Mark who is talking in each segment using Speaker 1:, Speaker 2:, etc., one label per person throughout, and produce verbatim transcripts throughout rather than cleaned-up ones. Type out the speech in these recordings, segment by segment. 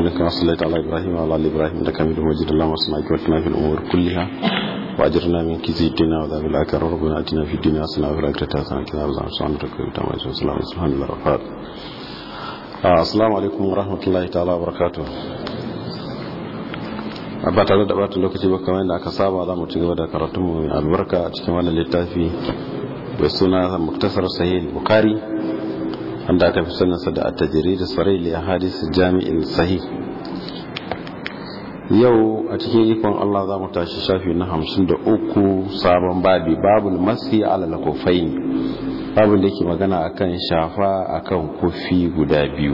Speaker 1: محمد كما صليت على إبراهيم وعلى آل إبراهيم إنك حميد مجيد اللهم صل وسلم في الأمور كلها وأجرنا من كيد الدنيا وعذاب الآخرة ربنا آتنا في الدنيا حسنة وفي الآخرة حسنة وقنا عذاب النار سبحان الله وبحمده السلام عليكم ورحمة الله تعالى وبركاته. ba tare da bata lokaci ba kamar yadda aka saba za mu ci gaba da karatunmu mai albarka a cikin wannan littafi mai suna muktasar sahih bukhari wanda aka fi sanarsa da at-tajrid as-sarih li ahadith jami'il sahih. Yau a cikin ikon Allah za mu tashi shafi na hamsin da uku sabon babi babul masi ala al-kufayn, babin da yake magana akan shafa akan kufi guda biyu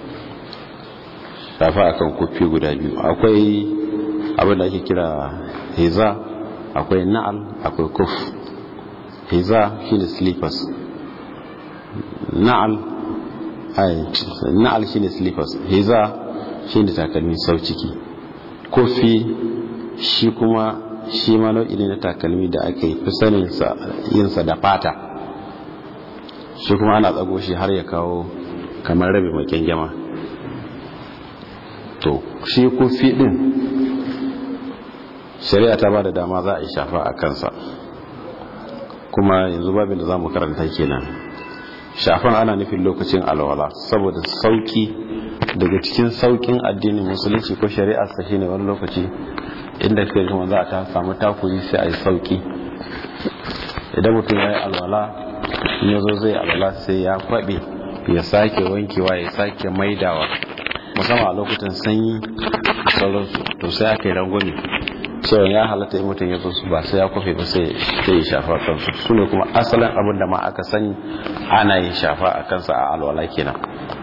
Speaker 1: shafa akan kufi guda biyu akwai abin da ake kira hiza, akwai na'al, akwai kuf. Hiza shine slippers, na'al ai na'al shine slippers, hiza shine takalmi sau ciki. Kufi shi kuma shi ma nau'i ne na takalmi da ake fi sanin sa yin sa da fata, shi kuma ana tsago shi har ya kawo kamar rabe maken gyama. To shi kufi din shari'a ta ba da dama za a yi shafa a kansa, kuma yanzu babin da za mu karanta kenan. Shafan ana nufin lokacin alwala saboda sauki daga cikin saukin addinin musulunci ko shari'a sa shine wani lokaci inda kai kuma za a ta samu takuri sai a yi sauki. Idan mutum ya yi alwala in ya zo zai alwala sai ya kwaɓe ya sake wankewa ya sake maidawa, musamman a lokutan sanyi sauransu, to sai aka yi rangwame cewa ya halatta in mutum ya zo su ba sai ya kwafe ba sai ya shafa kansu. Su ne kuma asalin abin da ma aka sani ana yin shafa a kansa a alwala kenan.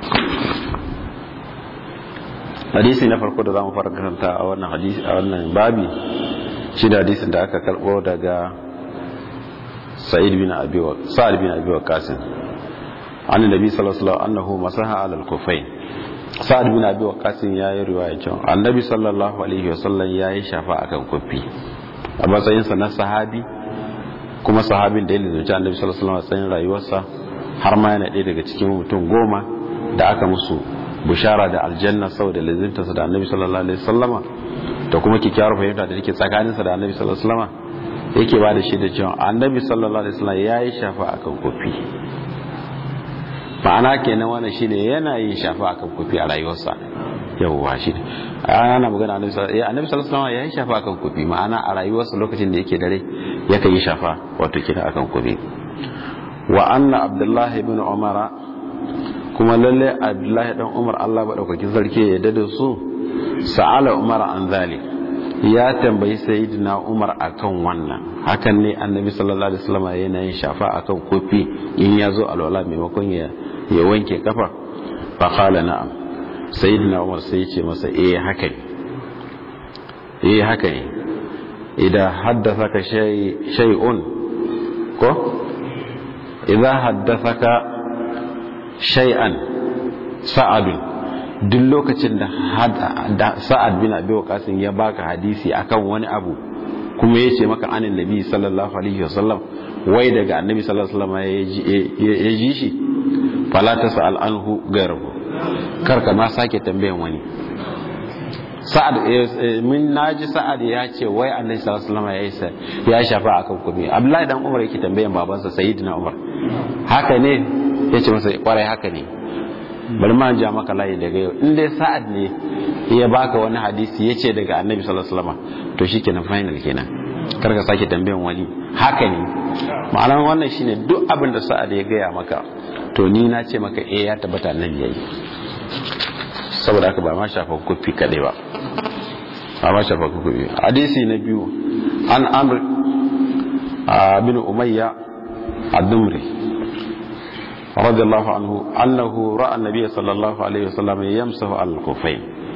Speaker 1: Hadisi na farko da za mu fara karanta a wannan hadisi a wannan babi shi da hadisin da aka karbo daga Sa'id bin Abi Waqqas Sa'id bin Abi Waqqas annabi sallallahu alaihi wasallam annahu masaha ala al-kufayn. Sa'ad bin Abi Waqqas ya yi riwaya cewa Annabi sallallahu alaihi wasallam ya yi shafa akan kufi a matsayin sa na sahabi, kuma sahabin da ya lizinci Annabi sallallahu alaihi wasallam a tsayin rayuwarsa, har ma yana ɗaya daga cikin mutum goma da aka musu bushara da aljanna saboda lizinta sa da Annabi sallallahu alaihi wasallama da kuma kikkiawar fahimta da take tsakanin sa da Annabi sallallahu alaihi wasallama. Yake ba da shi da cewa Annabi sallallahu alaihi wasallam ya yi shafa akan kufi. Ma'ana kenan wannan shine yana yin shafa akan kufi a rayuwarsa. Yawwa shi ana magana Annabi sallallahu alaihi wasallam ya yi shafa akan kufi, ma'ana a rayuwarsa lokacin da yake dare yake yi shafa wato kina akan kufi. Wa anna Abdullah ibn Umar, kuma lalle Abdullah dan Umar Allah ba daukakin sarki ya dade su, sa'ala Umar an zalik, ya tambayi sayyidina Umar akan wannan. Hakan ne Annabi sallallahu alaihi wasallam yana yin shafa akan kufi in yazo alwala maimakon ya ya wanke kafa. Fa qala na'am, sayyidina Umar sai ya ce masa eh haka ne eh haka ne idan haddathaka shay shay'un ko idan haddathaka shay'an sa'ad, duk lokacin da Sa'ad bin Abi Waqqas ya baka hadisi akan wani abu kuma yace maka anin nabi sallallahu alaihi wasallam, wai daga annabi sallallahu alaihi wasallam ya ji shi, fala tasal anhu garabu, karka ma sake tambayan wani. Sa'ad min naji Sa'ad ya ce wai annabi sallallahu alaihi wasallam ya shafa akan kumi. Abdullahi dan Umar yake tambayan babansa sayyidina Umar, haka ne? Yace masa kwarai haka ne. Bari ma ja maka layi daga yau, in dai Sa'ad ne ya baka wani hadisi yace daga annabi sallallahu alaihi wasallam, to shikenan final kenan, karka sake tambayan wani. Haka ne ma'anar wannan shine duk abin da Sa'ad ya gaya maka, to ni na ce maka eh ya tabbata nan yayi. Saboda haka ba ma shafa kufi kadai ba ba ma shafa kufi. Hadisi na biyu an Amr bin Umayya ad-Dumri radiyallahu anhu annahu ra'a an-nabiy sallallahu alaihi wasallam yamsahu al-kufayn.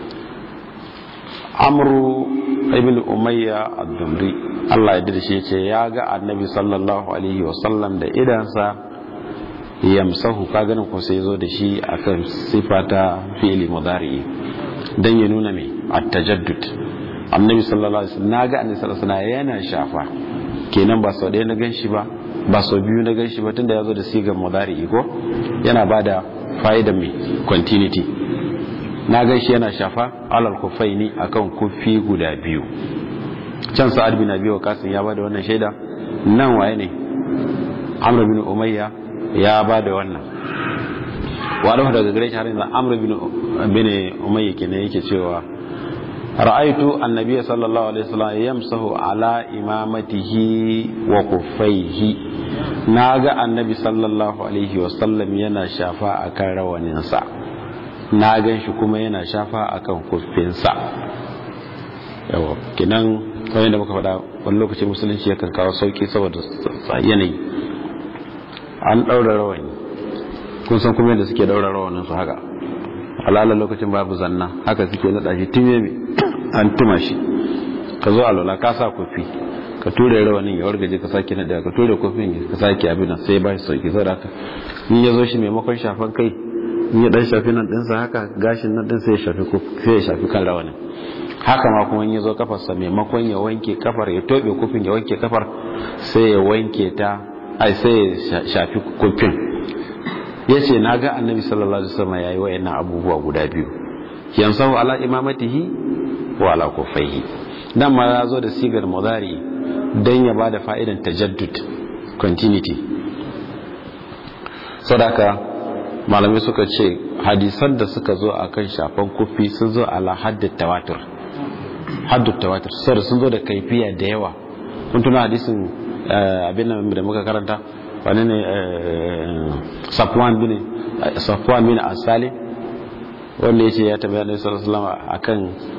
Speaker 1: Amr ibn Umayya ad-Dumri Allah ya dace ce ya ga annabi sallallahu alaihi wasallam da idansa yamsahu, ka ganin ko sai zo da shi akan sifata fi'li mudari dan ya nuna me at-tajaddud. Annabi sallallahu alaihi wasallam naga annabi sallallahu alaihi wasallam yana shafa, kenan ba sau ɗaya na ganshi ba ba sau biyu na ganshi ba, tunda ya zo da sigar mudari ko yana bada fa'idar me continuity. na gan shi yana shafa alal kufaini akan kufi guda biyu. Can Sa'ad bin Abi Waqqas ya bada wannan shaida, nan waye ne Amr bin Umayya ya bada wannan. Wa daga gare shi har yanzu Amr bin bin Umayya kenan yake cewa ra'aitu annabiyya sallallahu alaihi wasallam yamsahu ala imamatihi wa kuffaihi, naga annabi sallallahu alaihi wasallam yana shafa akan rawaninsa, na gan shi kuma yana shafa akan kuffinsa. Yawa kinan kamar da muka faɗa wani lokacin musulunci yakan kawo sauki saboda yanayi. An daura rawani, kun san kuma yadda suke daura rawanin su haka, alalar lokacin babu zanna haka suke nada shi timeme an tuma shi, ka zo alwala ka sa kofi ka ture rawanin ya wargaje ka sake nada ka ture kofin ka sake abin nan sai ba shi sauki. Saboda haka in ya zo shi maimakon shafan kai in ya dan shafi nan dinsa haka gashin nan din sai ya shafi sai ya shafi kan rawanin. Haka ma kuma in ya zo kafarsa maimakon ya wanke kafar ya tobe kofin ya wanke kafar sai ya wanke ta ai sai ya shafi kofin. Yace naga annabi sallallahu alaihi wasallam yayi wayannan abubuwa guda biyu, yansahu ala imamatihi wa ala kuffaihi. Dan ma ya zo da sigar mudari dan ya bada fa'idan tajaddud, continuity. Sadaka malamai suka ce hadisan da suka zo akan shafan kufi sun zo ala haddut tawatur, haddut tawatur sai sun zo da kaifiya da yawa. Kun tuna hadisin abin nan da muka karanta wani ne Safwan bin Safwan bin Asali wanda yace ya tabbata Annabi sallallahu alaihi wasallam akan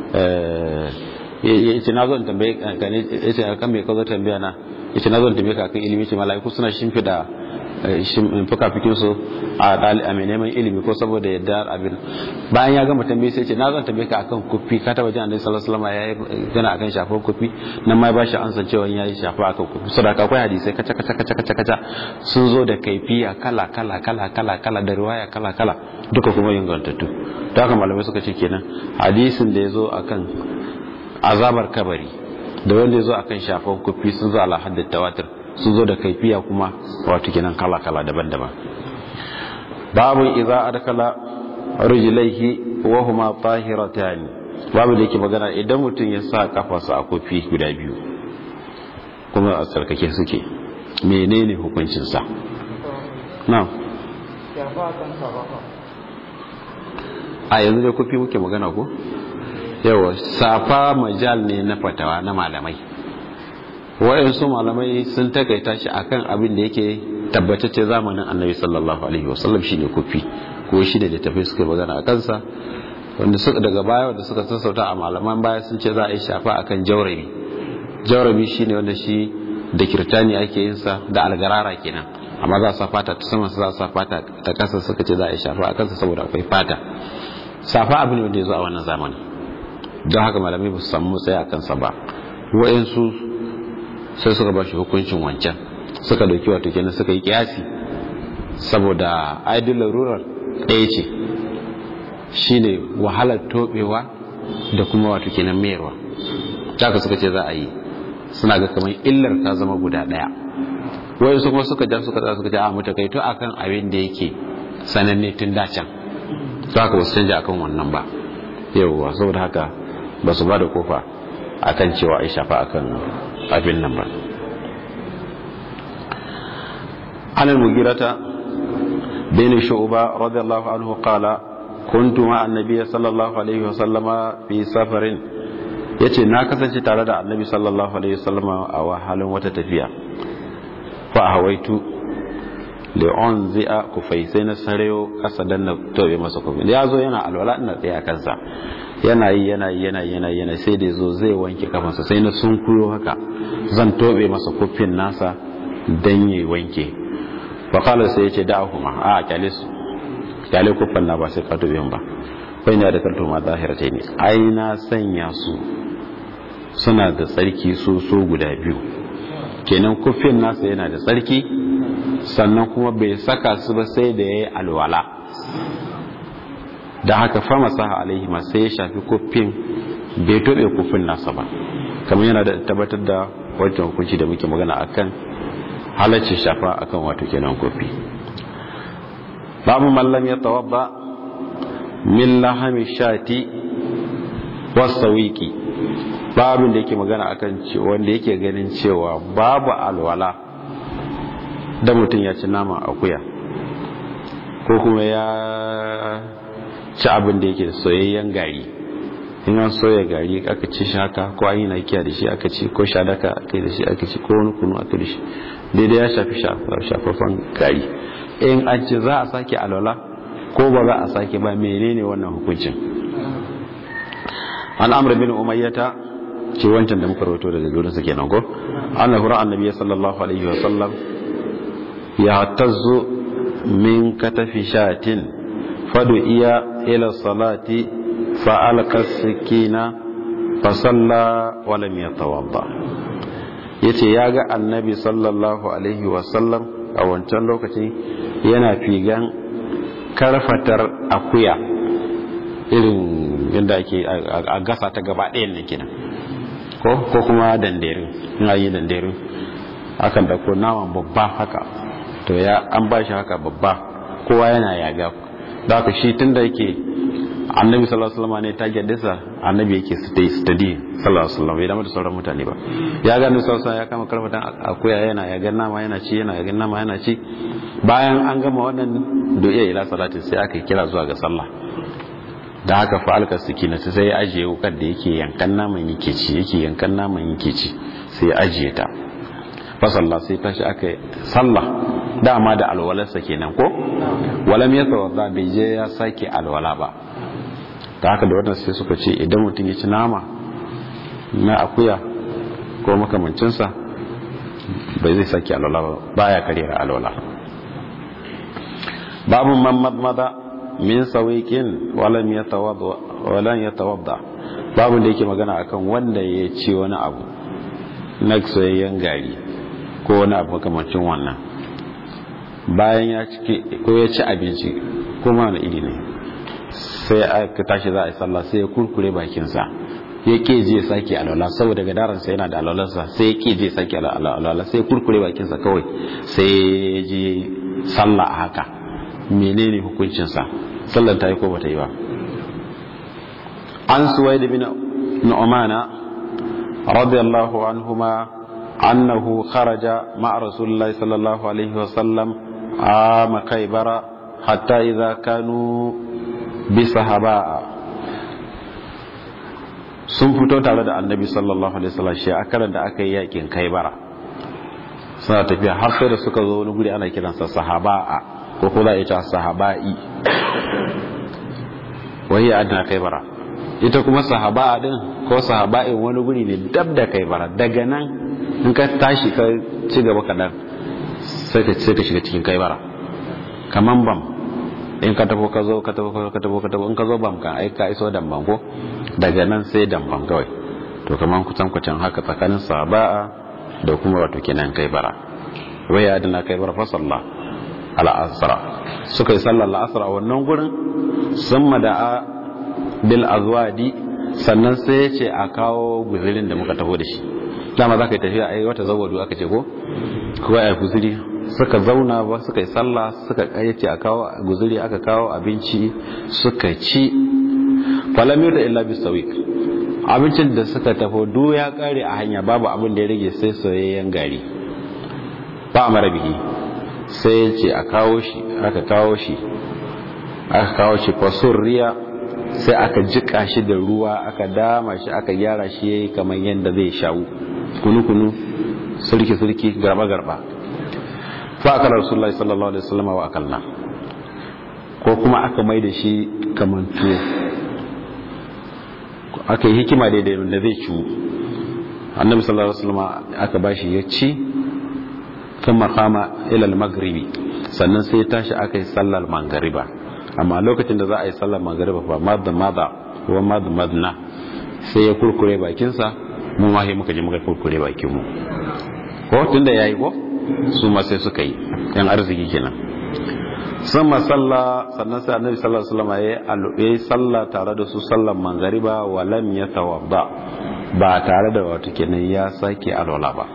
Speaker 1: yace nazo in tambaye ka ne, yace akan me ka zo tambaya na, yace nazo in tambaye ka akan ilimi, ce malaiku suna shimfida fuka-fikin su a dali a mai neman ilimi ko saboda yadda abin. Bayan ya gama tambaye sai ce na zan tambaye ka akan kufi, ka taba jin Annabi sallallahu alaihi wasallam yayi gana akan shafar kufi, nan ma ba shi ansa cewa yayi shafa akan kufi. Saboda akwai hadisi kaca kaca kaca kaca kaca sun zo da kaifiya kala kala kala kala kala da riwaya kala kala duka kuma ingantattu. To haka malamai suka ce kenan hadisin da yazo akan azabar kabari da wanda yazo akan shafar kufi sun zo ala haddat tawatur, sun zo da kaifiya kuma wato kenan kala-kala daban-daban. Babu idza adkala rijlaihi wa huma tahiratan, babu da yake magana idan mutum ya sa kafarsa a kofi guda biyu kuma a sarkake suke, menene hukuncin sa? Na'am, a yanzu da kofi muke magana ko? Yawa, safa majal ne na fatawa na malamai. Waɗansu malamai sun takaita shi akan abin da yake tabbatacce zamanin Annabi sallallahu alaihi wasallam shine kufi, ko shi da tafi suka magana a kansa, wanda suka daga baya wanda suka sassauta a malaman baya sun ce za a yi shafa akan jawrabi. Jawrabi shine wanda shi da kirtani ake yin sa da algarara kenan, amma za a sa fata ta sama, za a sa fata ta kasa, suka ce za a yi shafa akan sa saboda akwai fata. Safa abin wanda ya zo a wannan zamani, don haka malamai ba su samu tsaya akan sa ba. Waɗansu sai suka ba shi hukuncin wancan, suka dauki wato kenan suka yi kiyasi saboda aidin larurar ɗaya ce, shine wahalar tobewa da kuma wato kenan mayarwa. Haka suka ce za a yi, suna ga kamar illar ta zama guda ɗaya. Wai su kuma suka ja suka za suka ce a mutakaito akan abin da yake sananne tun da can, to haka ba su canja akan wannan ba. Yawwa, saboda haka ba su ba da kofa akan cewa ai shafa akan abin nan ba. An al-Mughirata bin Shu'ba radiyallahu anhu qala kuntu ma annabi sallallahu alaihi wasallama fi safarin, yace na kasance tare da annabi sallallahu alaihi wasallama a wahalin wata tafiya. Fa hawaitu li unzi'a kufai, sai na sareyo kasa dan na tobe masa kufi. Ya zo yana alwala ina tsaya kansa, yana yi yana yi yana yana yana sai da zo zai wanke kafansa, sai na sunkuyo haka zan tobe masa kufin nasa dan yayi wanke. Fa kala sai yace da'ahuma, a kyale su, kyale kufan na ba sai ka tobe ba. Bai ne da kalto ma zahirata ne, ai na sanya su suna da tsarki su so guda biyu, kenan kufin nasa yana da tsarki, sannan kuma bai saka su ba sai da yayi alwala. Da haka fama saha alaihi ma sai ya shafi kufin, bai tobe kufin nasa ba, kamar yana da tabbatar da wancan hukunci da muke magana akan halacci shafa akan wato kenan kufi. Babu mallam ya tawadda min lahami shati wasawiki, babin da yake magana akan wanda yake ganin cewa babu alwala da mutum ya ci nama akuya ko kuma ya ci abin da yake soyayyen gari. In an soya gari aka ci shi haka, ko an yi nakiya da shi aka ci, ko shadaka aka yi da shi aka ci, ko wani kunu aka da shi, daidai ya shafi shafafan gari. In an ce za a sake alwala ko ba za a sake ba, menene wannan hukuncin? an amr bin umayyata, ce wancan da muka rawaito daga gurin sa kenan ko, annahu ra'a annabi sallallahu alaihi wa sallam ya tazzu min katafi shatin fadu iya ila salati fa alqa sikina fa salla wa lam yatawadda. yace ya ga annabi sallallahu alaihi wa sallam a wancan lokaci yana figan karfatar akuya irin yadda ake a gasa ta gaba ɗayan ne kenan, ko ko kuma danderin, in yi danderin akan dauko naman babba haka, to ya an ba shi haka babba, kowa yana yaga. da haka shi tunda yake annabi sallallahu alaihi wasallam ne ta gaddasa, annabi yake stay study sallallahu alaihi wasallam, bai da mutu sauran mutane ba. ya ga annabi sallallahu alaihi wasallam ya kama karfatan akuya yana yaga nama yana ci, yana yaga nama yana ci. bayan an gama wannan du'a ila salati sai aka kira zuwa ga sallah. da haka fa alka sikina sai ya ajiye wukar da yake yankan naman yake ci yake yankan naman yake ci sai ya ajiye ta. fa sallah sai tashi aka sallah, dama da alwalarsa kenan ko, walam yatawadda, bai je ya sake alwala ba. da haka da wannan sai suka ce idan mutum ya ci nama na akuya ko makamancinsa bai zai sake alwala ba, baya karera alwala. babu man madmada min sawiqin walam yatawadda walam yatawadda, babu da yake magana akan wanda ya ci wani abu na soyayyen gari ko wani abu makamancin wannan, bayan ya ci ko ya ci abinci ko ma wani iri ne, sai aka tashi za a yi sallah sai ya kurkure bakinsa, ya ke je sake alwala saboda gadaransa yana da alwalarsa, sai ya ke je sake alwala sai ya kurkure bakinsa kawai, sai ya je sallah a haka. menene hukuncinsa? sallan ta yi ko bata yi ba? an suwaid bin nu'mana radiyallahu anhuma annahu kharaja ma'a rasulillahi sallallahu alaihi wasallam ama kaybara hatta idha kanu bi sahaba, sun fito tare da annabi sallallahu alaihi wasallam shi akaran da aka yi yakin kaybara, suna tafiya har sai da suka zo wani guri ana kiransa sahaba, ko kula ita sahaba'i, wai adna kaybara. ita kuma sahaba din ko sahaba'in wani guri ne dab da kaybara. daga nan in ka tashi ka ci gaba kadan sai ka sai ka shiga cikin kaybara, kaman bam. in ka tafo ka zo ka tafo ka tafo ka tafo in ka zo bam kan ai ka iso damban ko, daga nan sai damban kawai. to kaman kutan kutan haka tsakanin sahaba'a da kuma wato kenan kaybara. wai adna kaybara fa sallallahu al'asra, suka yi sallar al'asra a wannan gurin. sun mada'a bil azwadi, sannan sai ya ce a kawo guzirin da muka taho da shi. dama za ka yi tafiya a yi wata zawadu aka ce ko kuwa ya guziri. suka zauna ba suka yi sallah, suka ce a kawo guziri, aka kawo abinci suka ci. falamir da illa bisawik, abincin da suka tafo du ya kare a hanya, babu abin da ya rage sai soyayyen gari. ba a mara bihi, sai ya ce a kawo shi, aka kawo shi aka kawo shi fasurriya, sai aka jika shi da ruwa, aka dama shi, aka gyara shi yayi kamar yadda zai shawo, kunu-kunu, sulki-sulki, garba-garba. fa aka rasulullahi sallallahu alaihi wasallam wa akalna, ko kuma aka mai da shi kamar tuwo, aka yi hikima daidai da zai ciwo. annabi sallallahu alaihi wasallam aka bashi ya ci. ثم قام الى المغرب, sannan sai ya tashi aka yi sallar magriba. amma lokacin da za a yi sallar magriba fa madda madda wa madda madna, sai ya kurkure bakinsa, mu ma sai muka je muka kurkure bakin mu ko tunda yayi ko su ma sai suka yi, yan arziki kenan. sama salla, sannan sai annabi sallallahu alaihi wasallam ya yi sallah tare da su sallar magriba, wa lam yatawadda, ba tare da wato kenan ya sake alwala ba,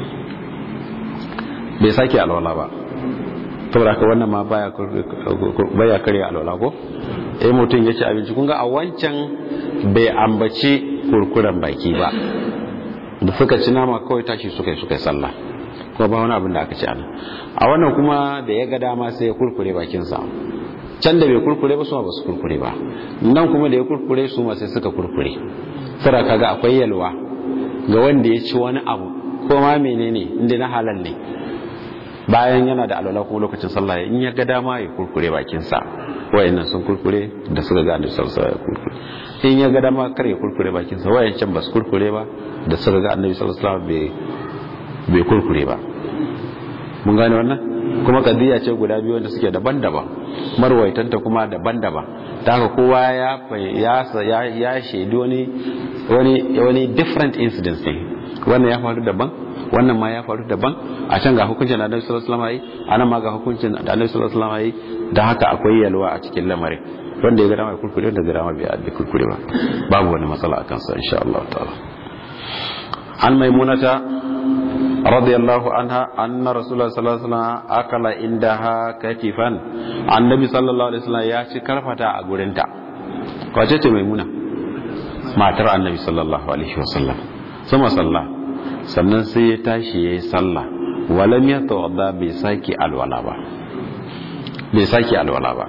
Speaker 1: bai sake alwala ba. saboda haka wannan ma baya baya kare alwala ko. eh mutum ya ci abinci kun ga a wancan bai ambaci kurkuren baki ba da suka ci nama kawai tashi suka yi suka yi sallah kuma ba wani abin da aka ci ana a wannan kuma da ya ga dama sai ya kurkure bakinsa can da bai kurkure ba su ba su kurkure ba nan kuma da ya kurkure su ma sai suka kurkure sai kaga akwai yalwa ga wanda ya ci wani abu ko ma menene inda na halal ne bayan yana da alwala kuma lokacin sallah in ya ga dama ya kurkure bakinsa wayannan sun kurkure da suka ga annabi sallallahu alaihi wasallam kurkure in ya ga dama kar ya kurkure bakinsa wayancan ba su kurkure ba da suka ga annabi sallallahu alaihi wasallam bai bai kurkure ba mun gane wannan kuma kadiya ce guda biyu wanda suke daban-daban marwaitanta kuma daban-daban ta haka kowa ya ya ya shaidi wani wani wani different incidents ne wannan ya faru daban wannan ma ya faru daban a can ga hukuncin da Annabi sallallahu alaihi wasallam yi anan ma ga hukuncin da Annabi sallallahu alaihi wasallam yi da haka akwai yalwa a cikin lamarin wanda ya ga dama kurkure wanda ya ga dama bai addi kurkure ba babu wani matsala akan sa insha Allah ta'ala an maimunata radiyallahu anha anna rasulullah sallallahu alaihi wasallam akala indaha katifan annabi sallallahu alaihi wasallam ya ci karfata a gurinta wace ce maimuna matar annabi sallallahu alaihi wasallam sama sallah sannan sai ya tashi yayi sallah walam yatawadda bai saki alwala ba bai saki alwala ba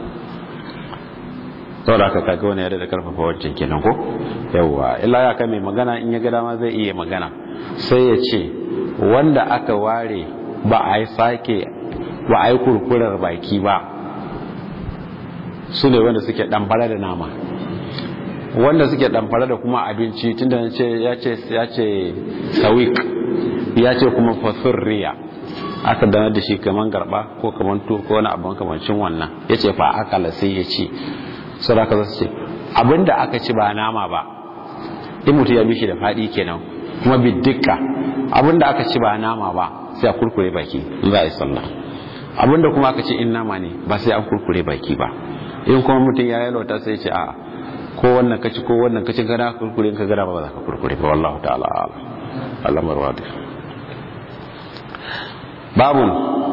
Speaker 1: saboda haka kaga wani yadda da karfafa wancan kenan ko yawa illa ya kai mai magana in ya ga dama zai iya magana sai ya ce wanda aka ware ba a yi sake ba a yi kurkurar baki ba su ne wanda suke ɗanfara da nama wanda suke ɗanfara da kuma abinci tunda ya ce ya ce sawik ya ce kuma fasirriya aka danar da shi kaman garba ko kaman to ko wani abin kamancin wannan ya ce fa akala sai ya ci sadaka za su ce abinda aka ci ba nama ba in mutum ya mishi da faɗi kenan kuma bidikka abinda aka ci ba nama ba sai a kurkure baki in za a yi sallah abinda kuma aka ci in nama ne ba sai an kurkure baki ba in kuma mutum ya yalwata sai ce a ko wannan kaci ko wannan kaci gana kurkure in ka gana ba za ka kurkure ba wallahu ta'ala a'lam Allah marwadi babun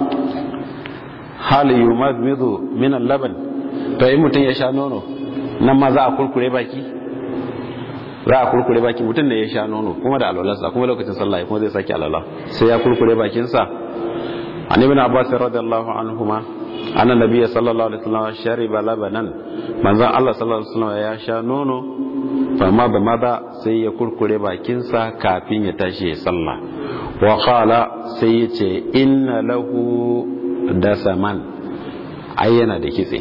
Speaker 1: hal yumadmidu min al-laban to in mutum ya sha nono nan ma za a kurkure baki za a kurkure baki mutum da ya sha nono kuma da alwalarsa kuma lokacin sallah kuma zai sake alwala sai ya kurkure bakinsa an ibn abbas radiyallahu anhuma anna nabiyya sallallahu alaihi wasallam shariba labanan manzon Allah sallallahu alaihi wasallam ya sha nono fa ma da maza sai ya kurkure bakinsa kafin ya tashi ya sallah wa qala sai ya ce inna lahu dasaman ayyana da kitse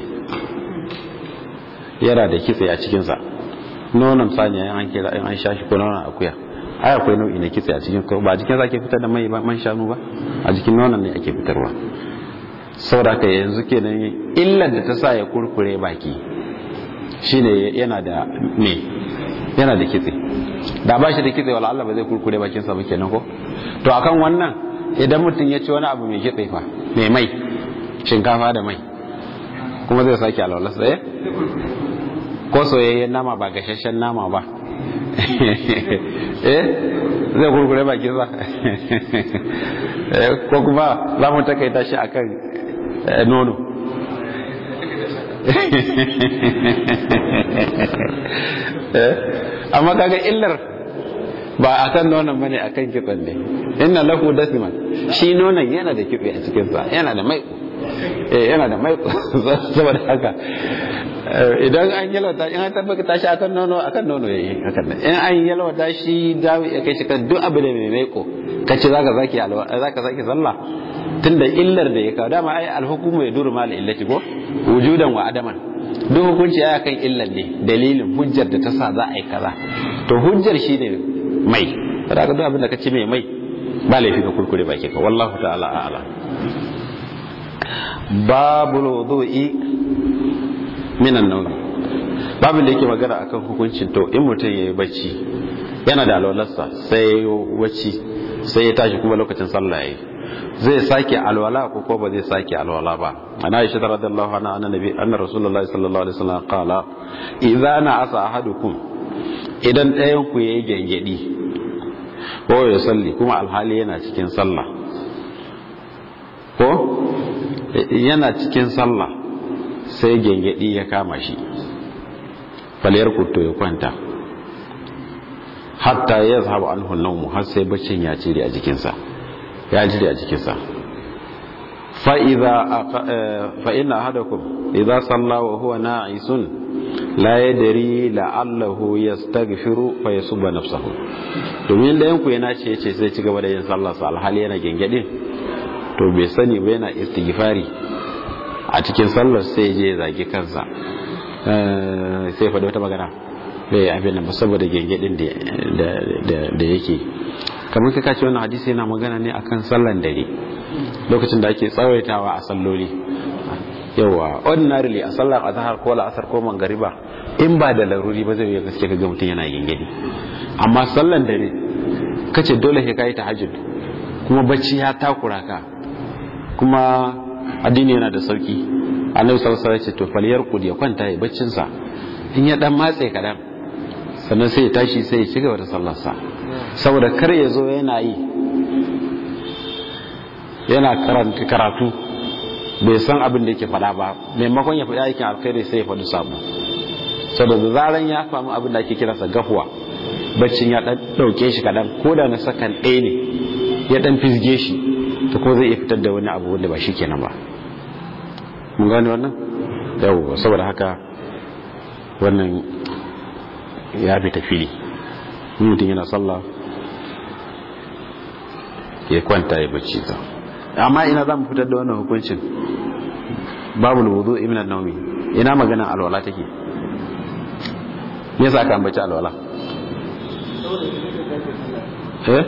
Speaker 1: yana da kitse a cikin sa nonon saniya an kira in an shashi ko nonon akuya ai akwai nau'i na kitse a cikin ko ba jikin zake fitar da mai man shanu ba a jikin nonon ne ake fitarwa saboda kai yanzu kenan illar da ta sa ya kurkure baki shine yana da me yana da kitse da ba shi da kitse wala Allah ba zai kurkure bakin sa ba kenan ko to akan wannan idan mutum ya ci wani abu mai kitse fa mai mai shinkafa da mai kuma zai sake alwala sai ko soyayyen nama ba gashashen nama ba eh zai kurkure bakin sa ko kuma za mu takaita shi akan nono amma kaga illar ba akan nonon bane akan kitsan ne inna lahu dasiman shi nonon yana da kitse a cikin sa yana da mai eh yana da mai saboda haka idan an yalwata in an tabbata tashi akan nono akan nono yayi hakan nan in an yalwata shi dawo ya kai shi kan duk abu da mai maiko kace zaka zaki alwa zaka zaki sallah tunda illar da ya kawo dama ai alhukumu yaduru mal illati ko wujudan wa adaman duk hukunci ai akan illar ne dalilin hujjar da ta sa za a yi kaza to hujjar shi ne mai kada ka duk abin da kace mai mai ba laifi ka kurkure baki ka wallahu ta'ala a'lam babul wudu'i minan nawmi babin da yake magana akan hukuncin to in mutum yayi bacci yana da alwalarsa sai wacce sai ya tashi kuma lokacin sallah yayi zai sake alwala ko ko ba zai sake alwala ba ana Aisha radhiyallahu anha annabi anna rasulullahi sallallahu alaihi wasallam qala idza na'asa ahadukum idan ɗayan ku yayi gengedi ko ya salli kuma alhali yana cikin sallah ko yana cikin sallah sai gengedi ya kama shi falyarqud to ya kwanta hatta yazhabu anhu an-nawm har sai baccin ya cire a jikinsa ya jire a jikinsa fa idza fa inna ahadakum idza salla wa huwa na'isun la yadri la'allahu yastaghfiru fa yasubba nafsahu domin da yanku yana ce yace sai ci gaba da yin sallar sa alhali yana gengede to bai sani ba yana istighfari a cikin sallar sai je ya zagi kansa sai faɗi wata magana bai abin nan ba saboda gengedin da da yake kamar ka kace wannan hadisi yana magana ne akan sallan dare lokacin da ake tsawaitawa a salloli yawa ordinarily a sallar azhar ko la'asar ko mangariba in ba da laruri ba zai yi gaske kaga mutum yana gengedi amma sallan dare kace dole sai kai tahajjud kuma bacci ya takura ka kuma addini yana da sauki annabi sallallahu alaihi wasallam ya ce to falyarqud ya kwanta ya baccin sa in ya dan matse kadan sannan sai ya tashi sai ya ci gaba da sallar sa saboda kar ya zo yana yi yana karanta karatu bai san abin da yake faɗa ba maimakon ya faɗi aikin alkhairi sai ya faɗi sabo saboda zaran ya famu abin da ake kiransa gafuwa baccin ya dan dauke shi kadan ko da na sakan ɗaya ne ya dan fisge shi to ko zai iya fitar da wani abu wanda ba shi kenan ba mun gane wannan yau saboda haka wannan ya fi tafili mutum yana sallah ya kwanta ya bacci ta amma ina za mu fitar da wannan hukuncin babu wudu min an-nawmi ina magana alwala take me yasa aka ambaci alwala eh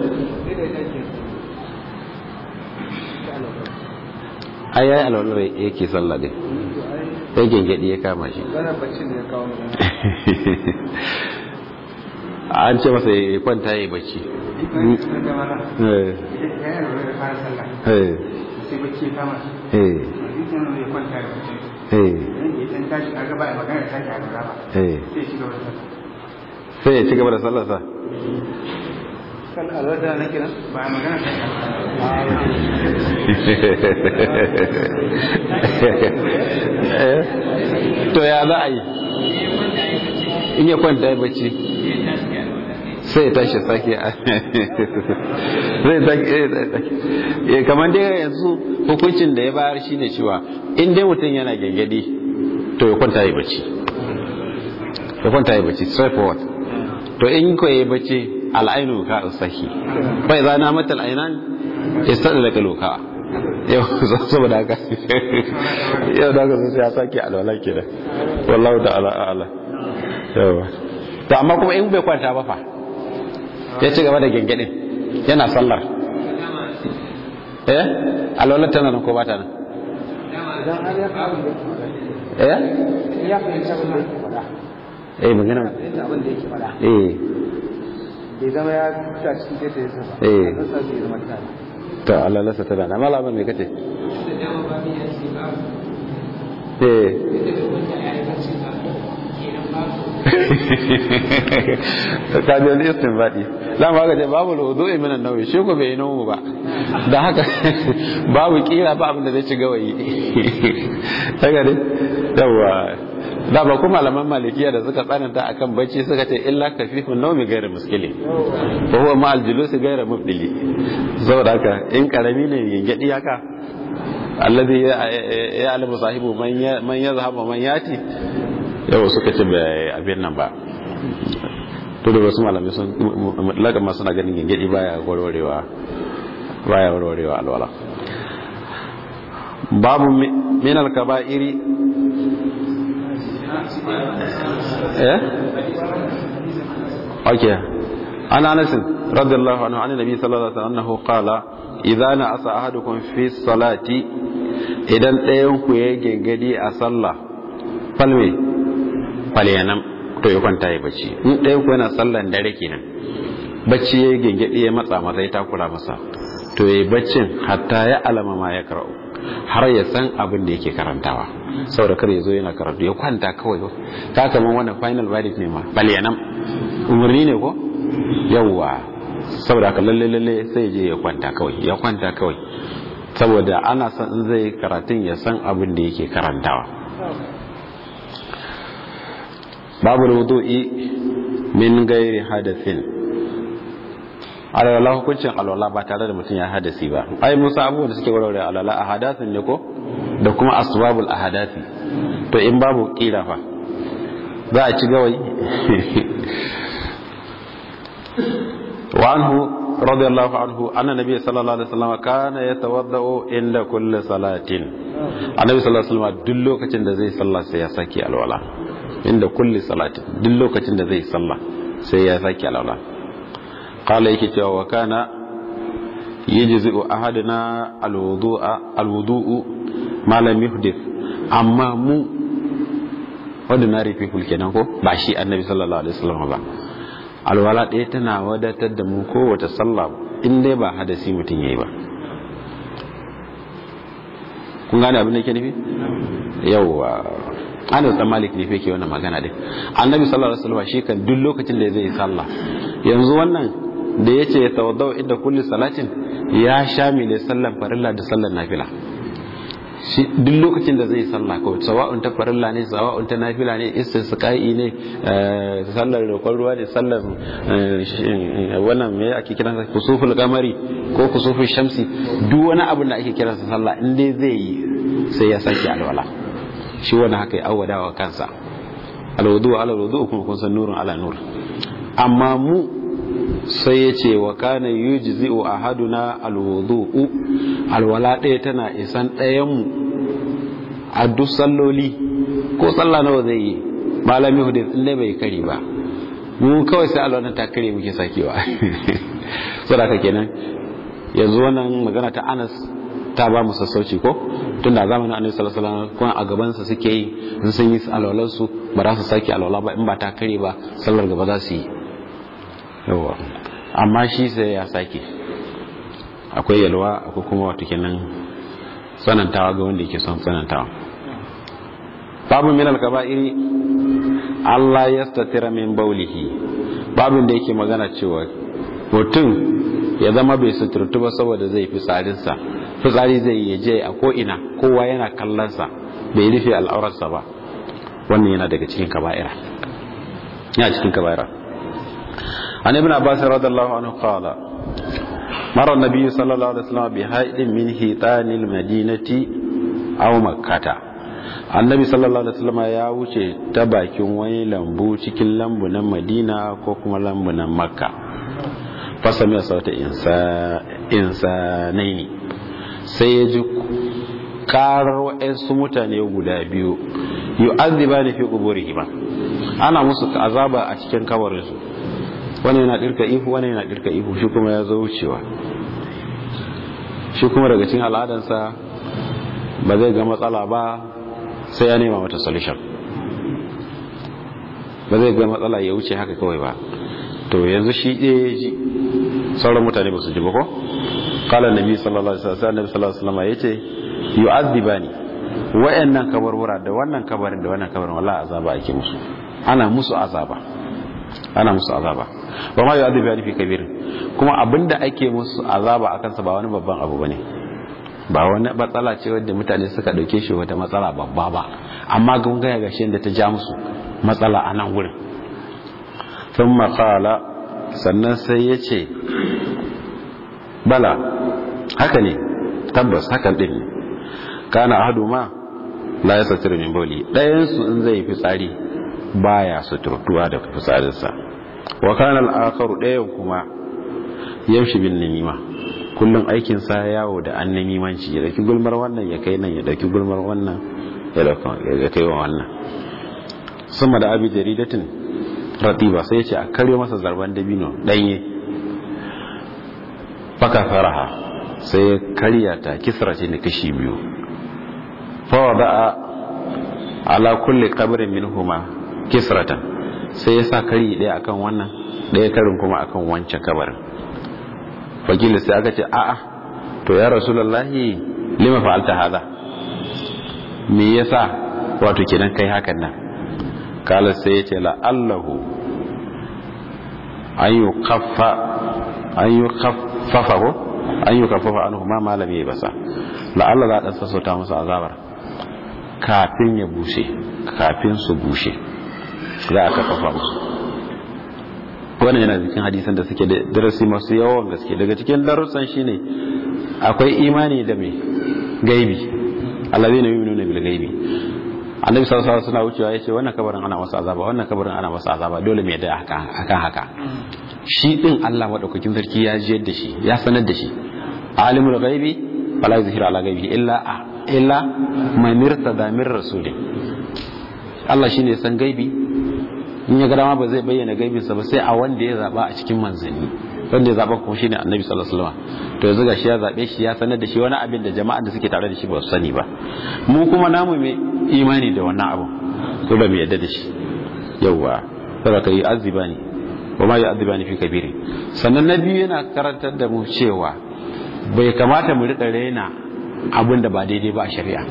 Speaker 1: ai ai alwala yake sallah dai sai gengedi ya kama shi an ce masa ya kwanta ya yi bacci sai ya ci gaba da sallarsa kan alwada na kira ba a magana to ya za a yi in ya kwanta ya bacci sai tashi sake zai sake kamar dai yanzu hukuncin da ya bayar shi ne cewa in dai mutum yana gengedi to ya kwanta ya bacci ya kwanta ya bacci straightforward to in ko ya bacci al'ainu ka sahi bai za na mata al'ainan istada da kaluka yau saboda haka yau da haka sai ya sake alwala kenan wallahu ta'ala a'ala yawa to amma kuma in bai kwanta ba fa ya ci gaba da gengedin yana sallar eh alwala tana nan ko ba ta nan eh ya fahimci abin da yake faɗa eh magana abin da yake faɗa eh bai zama ya ta cikin da yake ba eh to Allah lasa tana na malama me kace eh ta ji wani istinbadi za mu haka ce babu wudu'i minan nawi shi ko bai yi nomu ba da haka babu kira ba abin da zai ci gawayi daga ne yawa da ba kuma malaman malikiya da suka tsananta akan bacci suka ce illa kafifun nawmi ghairu muskili wa huwa ma aljulusi ghairu mubdili saboda haka in karami ne gengedi haka alladhi ya'lamu sahibu man yazhabu man yati yau suka ce bai abin nan ba to da wasu malamai sun mutlakan ma suna ganin gengedi baya warwarewa baya warwarewa alwala babu min al-kaba'iri eh okay ana Anas radiyallahu anhu an nabi sallallahu alaihi wasallam annahu qala idza na'asa ahadukum fi salati idan ɗayan ku ya gengedi a sallah falme falyanam to ya kwanta ya bacci in ɗayan ku yana sallan dare kenan bacci ya gengedi ya matsa masa ya takura masa to ya baccin hatta ya alama ma ya karau har ya san abin da yake karantawa saboda kar ya zo yana karatu ya kwanta kawai ta kaman wannan final verdict ne ma falyanam umurni ne ko yawwa saboda haka lalle lalle sai je ya kwanta kawai ya kwanta kawai saboda ana son in zai karatun ya san abin da yake karantawa babu wudu'i min gairi hadathin. alwala hukuncin alwala ba tare da mutum ya hadasi ba. ai musa abubuwan da suke warware alwala a hadasin ne ko da kuma asbabul ahadasi. to in babu kira fa za a ci gawai. wa anhu radiyallahu anhu anna nabiy sallallahu alaihi wasallam kana yatawaddau inda kulli salatin. annabi sallallahu alaihi wasallam duk lokacin da zai sallah sai ya saki alwala inda kulli salatin, duk lokacin da zai sallah sai ya saki alwala. qala yake cewa wa kana yajzi'u ahaduna alwudu'a alwudu'u ma lam yuhdith. amma mu ordinary people kenan ko ba shi annabi sallallahu alaihi wasallam ba, alwala ɗaya tana wadatar da mu kowace sallah in dai ba hadasi mutum yayi ba. kun gane abin da yake nufi? yawwa Anas dan Malik ne yake wannan magana din. Annabi sallallahu alaihi wasallam shi kan duk lokacin da zai sallah, yanzu wannan da yace ya tawaddau inda kulli salatin ya shamile sallan farilla da sallan nafila. Shi duk lokacin da zai sallah ko sawa'un ta farilla ne sawa'un ta nafila ne istisqa'i ne sallar roƙon ruwa ne sallar wannan me ake kiransa kusuful qamari ko kusuful shamsi, duk wani abin da ake kiransa sallah in dai zai yi sai ya saki alwala. shi wannan haka ya awwada wa kansa. alwudu ala alwudu kuma kun san nurun ala nur. amma mu sai ya ce wa kana yujzi'u ahaduna alwudu, alwala ɗaya tana isan ɗayan mu a duk salloli ko sallah nawa zai yi malami hudu ne bai kari ba, mu kawai sai alwala ta kare muke sakewa. saboda kenan yanzu wannan magana ta Anas ta ba mu sassauci ko tunda a zamanin Annabi sallallahu alaihi wasallam kuma a gaban sa suke yi in sun yi alwalar su ba za su sake alwala ba in ba ta kare ba sallar gaba za su yi. yawa amma shi sai ya sake, akwai yalwa akwai kuma wato kenan tsanantawa ga wanda yake son tsanantawa. babu min al-kaba'iri Allah yastatira min bawlihi, babin da yake magana cewa mutum ya zama bai suturtu ba saboda zai fi tsarinsa, fitsari zai yi je a ko'ina kowa yana kallonsa bai rufe al'aurarsa ba, wannan yana daga cikin kaba'ira, yana cikin kaba'ira. an ibn abbas radiyallahu anhu qala mara an-nabiy sallallahu alaihi wasallam bi haidin min hitanil madinati aw makkah. annabi sallallahu alaihi wasallam ya wuce ta bakin wani lambu cikin lambunan madina ko kuma lambunan makka. fasami sauta insa insanaini, sai ya ji karar wa'ansu mutane guda biyu yu'adhibani fi quburihima, ana musu azaba a cikin kabarinsu. wani yana dirka ihu wani yana dirka ihu shi kuma ya zo wucewa. shi kuma daga cikin al'adansa ba zai ga matsala ba sai ya nema mata solution, ba zai ga matsala ya wuce haka kawai ba. to yanzu shi ɗaya ji sauran mutane ba su ji ba ko. qala nabi sallallahu alaihi wasallam nabi sallallahu alaihi wasallam yace yu'adhibani, wayannan kabarwura da wannan kabarin da wannan kabarin wallahi azaba ake musu, ana musu azaba ana musu azaba. ba ma yu'adhibani fi kabir, kuma abinda ake musu azaba akan sa ba wani babban abu bane, ba wani matsala ce wanda mutane suka dauke shi wata matsala babba ba, amma gun ga gashi da ta ja musu matsala a nan gurin. thumma qala, sannan sai yace bala haka ne tabbas hakan din ne. kana ahadu ma la yasatiru min bawli, dayan su in zai fitsari baya suturtuwa da fitsarinsa. wa kana al-akharu dayan kuma yamshi bin namima, kullum aikin sa yawo da annamimanci, ya dauki gulmar wannan ya kai nan ya dauki gulmar wannan ya dauka ya kai wa wannan. sama da abi jaridatin ratiba, sai ya ce a karyo masa zarban dabino danye. faka faraha, sai ya karya ta kisrace ne kashi biyu. fa wada'a ala kulli qabrin minhuma kisratan, sai ya sa kari daya akan wannan daya karin kuma akan wancan kabarin. fakila sai aka ce a'a to ya rasulullahi lima fa'alta hada, me yasa wato kenan kai hakan nan. kala sai ya ce la allahu an yukaffa an yukaffafa ko an yukaffafa anhu ma malami ya basa, la Allah za dan sassauta musu azabar kafin ya bushe, kafin su bushe. za a karfafa musu. Wannan yana cikin hadisan da suke da darasi masu yawan gaske. Daga cikin darussan shine akwai imani da mai gaibi, allazina yu'minuna bil gaibi. Annabi sallallahu alaihi wasallam suna wucewa yace wannan kabarin ana masa azaba, wannan kabarin ana masa azaba, dole mu yadda haka akan haka. Shi din Allah madaukakin sarki ya jiyar da shi, ya sanar da shi. Alimul ghaibi fala yuzhiru ala ghaibi illa illa man irtada min rasulin. Allah shine san gaibi, in ya ga dama ba zai bayyana gaibinsa ba sai a wanda ya zaba a cikin manzanni, wanda ya zaba kuma shine Annabi sallallahu alaihi wasallam. To yanzu gashi ya zabe shi, ya sanar da shi wani abin da jama'an da suke tare da shi ba su sani ba. Mu kuma namu mai imani da wannan abu to ba mu yadda da shi. Yawwa sai ka yi azibani wa ma ya'dibani fi kabiri. Sannan na biyu yana karantar da mu cewa bai kamata mu rika raina abin da ba daidai ba a shari'a.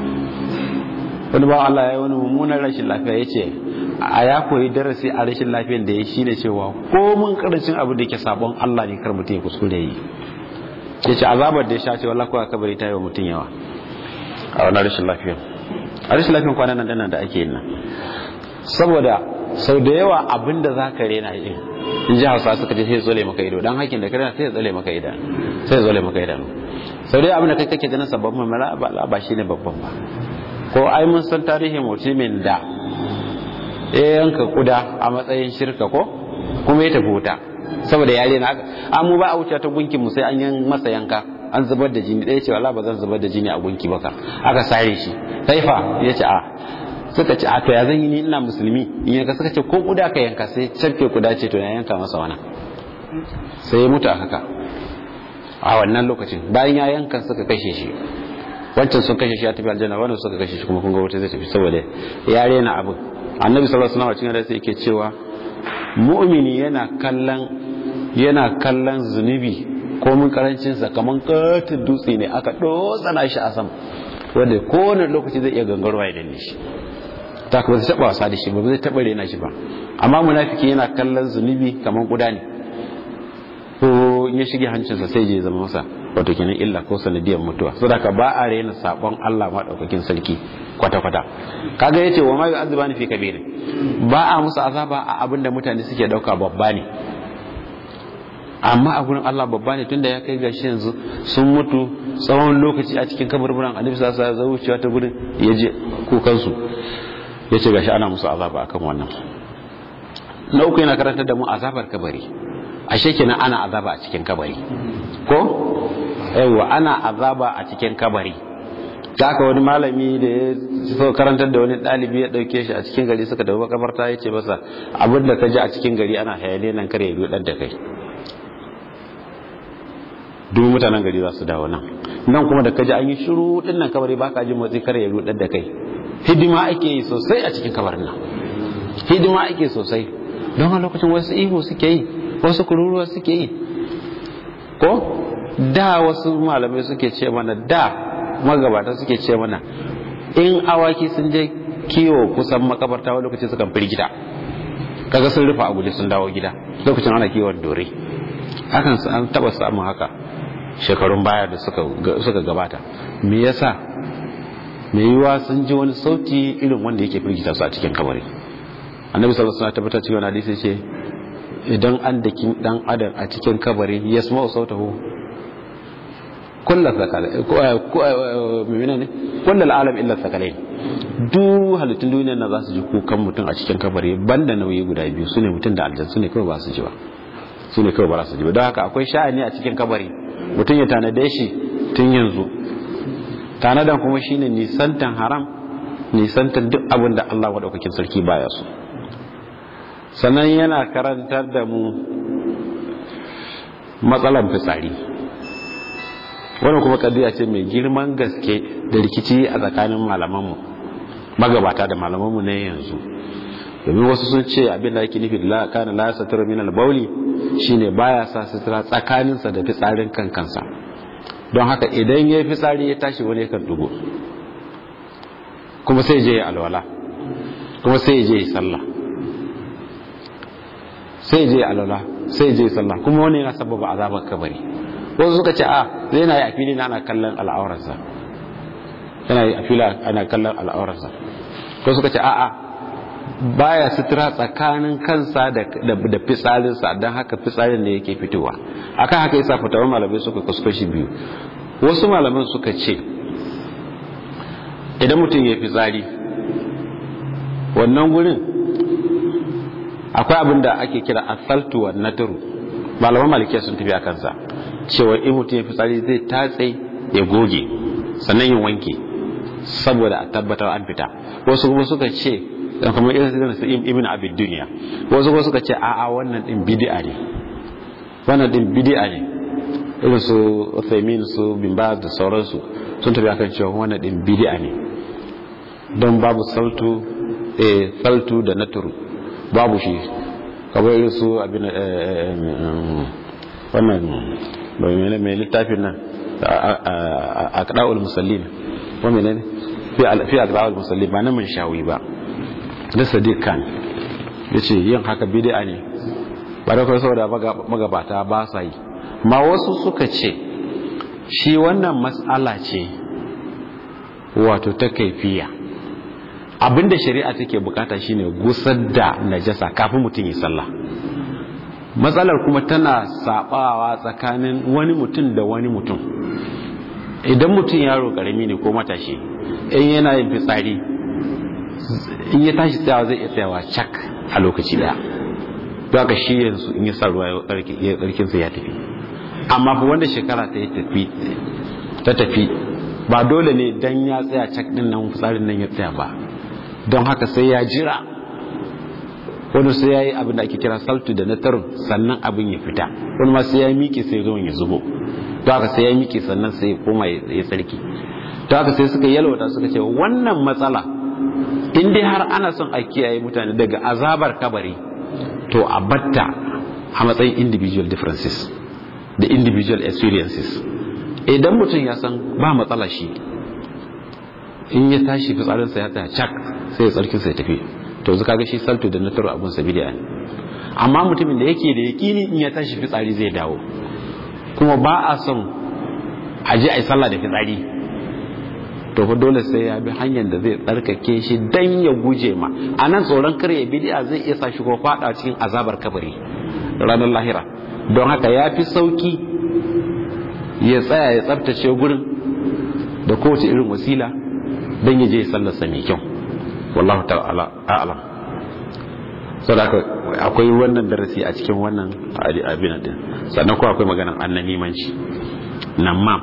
Speaker 1: Wani ba Allah ya yi wani mummunan rashin lafiya ya ce a ya koyi darasi a rashin lafiyar da ya shi ne cewa ko mun karancin abu da ke sabon Allah ne kar mutum ya kuskure yi. Ya ce azabar da ya sha ce wallah ko kabari ta yi wa mutum yawa a wannan rashin lafiyar. A rashin lafiyar kwanan nan dana da ake yin nan, saboda sau da yawa abin da za ka rena yi in ji Hausa suka ce sai ya tsole maka ido, dan hakin da ka rena sai ya tsole maka ido, sai ya tsole maka ido. Sau da yawa abin da kai kake ganin sabon mamala ba shi ne babban ba. Ko ai mun san tarihin mutumin da ya yanka kuda a matsayin shirka ko kuma ya tafi wuta saboda yare na an mu ba a wuce ta gunkin mu sai an yan masa yanka an zubar da jini ɗaya ce wallahi ba zan zubar da jini a gunki ba ka aka sare shi saifa ya ce a suka ce a to ya zan yi ni ina musulmi in yanka suka ce ko kuda ka yanka sai cafke kuda ce to ya yanka masa wana sai ya mutu a haka a wannan lokacin bayan ya yanka suka kashe shi. Wancan sun kashe shi ya tafi aljanna, wannan suka kashe shi kuma kun ga wuta zai tafi saboda ya rena abu. Annabi sallallahu alaihi wasallam cikin hadisi yake cewa mu'mini yana kallon yana kallon zunubi ko mun karancin sa kaman katin dutse ne aka dotsana shi a sama wanda kowane lokaci zai iya gangarwa ya danne shi. Ta kuma zai taba wasa da shi ba zai taba rena shi ba. Amma munafiki yana kallon zunubi kaman kuda ne. Ko in ya shige hancinsa sai je zama masa wato kenan illa ko sanadiyar mutuwa. Saboda ba a rena sabon Allah madaukakin sarki kwata kwata. Kaga yace wa ma yu'adzibani fi kabir, ba a musu azaba a abin da mutane suke dauka babba ne, amma a gurin Allah babba ne tunda ya kai gashi yanzu sun mutu tsawon lokaci a cikin kaburburan. Annabi sallallahu alaihi wasallam wucewa ta gurin yaje kukan su yace gashi ana musu azaba akan wannan. Na uku yana karantar da mu azabar kabari. Ashe kenan ana azaba a cikin kabari ko yawa ana azaba a cikin kabari. Haka wani malami da ya so karantar da wani dalibi ya dauke shi a cikin gari suka dawo makabarta yace masa abin da ka ji a cikin gari ana hayane nan kare ya rudar da kai. Duk mutanen gari za su dawo nan nan kuma da kaji an yi shiru din nan kabari baka jin motsi kare ya rudar da kai. Hidima ake yi sosai a cikin kabarin nan, hidima ake sosai don a lokacin wasu ihu suke yi, wasu kururuwa suke yi ko da wasu malamai suke ce mana, da magabata suke ce mana in awaki sun je kiwo kusan makabarta wani lokaci sukan firgita kaga sun rufe a guje sun dawo gida lokacin ana kiwon dore. Hakan an taba samun haka shekarun baya da suka suka gabata. Me yasa? Me yiwa sun ji wani sauti irin wanda yake firgita su a cikin kabari. Annabi sallallahu alaihi wasallam tabbatar cewa hadisi ce idan an daki dan adam a cikin kabari yasma'u sautahu kullu sakalai menene kullu al'alam illa sakalai, duk halittun duniyar nan za su ji kukan mutum a cikin kabari banda nauyi guda biyu sune mutum da aljanna, sune kawai ba su ji ba sune kawai ba su ji ba. Don haka akwai sha'ani a cikin kabari, mutum ya tanade shi tun yanzu. Tanadan kuma shine nisantan haram, nisantan duk abin da Allah madaukakin sarki baya so. Sannan yana karantar da mu matsalan fitsari. Wannan kuma kadiya ce mai girman gaske da rikici a tsakanin malamanmu magabata da malamanmu ne yanzu. Domin wasu sun ce abin da yake nufi da kana la satara min al-bawli shine baya sa sutura tsakaninsa da fitsarin kankansa. Don haka idan yayi fitsari ya tashi wani kan dugo kuma sai je ya alwala kuma sai je ya sallah sai je alwala sai je sallah kuma wani yana sababa azabar kabari. Wasu suka ce a zai na yi a fili na ana kallon al'aurarsa, yana yi a fili ana kallon al'aurarsa. Wasu suka ce a a baya sutura tsakanin kansa da da fitsarinsa, don haka fitsarin ne yake fitowa. Akan haka yasa fatawar malamai suka kaskashi biyu. Wasu malaman suka ce idan mutum ya fitsari wannan gurin akwai abin da ake kira asaltu wa natru, malaman malikiya sun tafi akan sa cewa in mutum ya fitsari zai tatse ya goge sannan ya wanke saboda a tabbatar an fita. Wasu kuma suka ce kamar irin su ibn abid dunya, wasu kuma suka ce a'a wannan din bid'a ne, wannan din bid'a ne. Irin su Uthaymin, su bin Baz da sauransu sun tafi akan cewa wannan din bid'a ne, don babu saltu eh saltu da natru babu shi. Kamar irin su abin wannan bai mai littafin nan a qada'ul musallin wa menene fi fi qada'ul musallin ba na man shawi ba da Sadiq Khan yace yin haka bid'a ne, ba da kai saboda magabata ba sa yi. Ma wasu suka ce shi wannan mas'ala ce wato ta kaifiya, abinda shari'a take bukata shine gusar da najasa kafin mutum yi sallah. Matsalar kuma tana sabawa tsakanin wani mutum da wani mutum. Idan mutum yaro karami ne ko matashi, in yana yin fitsari, in ya tashi tsayawa zai iya tsayawa cak a lokaci daya, don haka shi yanzu in ya sa ruwa ya karkinsa ya tafi. Amma fa wanda shekara ta tafi ta tafi ba dole ne dan ya tsaya cak din nan fitsarin nan ya tsaya ba, don haka sai ya jira wani sai ya yi abin da ake kira saltu da natarun sannan abin ya fita, wani ma sai ya miƙe sai zuwan ya zubo, don haka sai ya miƙe sannan sai ya koma ya tsarki. Don haka sai suka yalwata suka ce wannan matsala in dai har ana son a kiyaye mutane daga azabar kabari to a batta a matsayin individual differences da individual experiences. Idan mutum ya san ba matsala shi in ya tashi fitsarinsa ya tsaya cak sai ya tsarkinsa ya tafi, to zuka ga shi salto da nataro abun sabida ne. Amma mutumin da yake da yakini in ya tashi fitsari zai dawo, kuma ba a son a je a yi sallah da fitsari, to fa dole sai ya bi hanyar da zai tsarkake shi dan ya guje ma anan tsoron kar ya bid'a zai iya sa shi ko fada cikin azabar kabari ranar lahira. Don haka ya fi sauki ya tsaya ya tsabtace gurin da kowace irin wasila don ya je ya sallarsa mai kyau. Wallahu ta'ala a'lam. Saboda akwai wannan darasi a cikin wannan abin din. Sannan ko akwai maganar annamimanci. Namam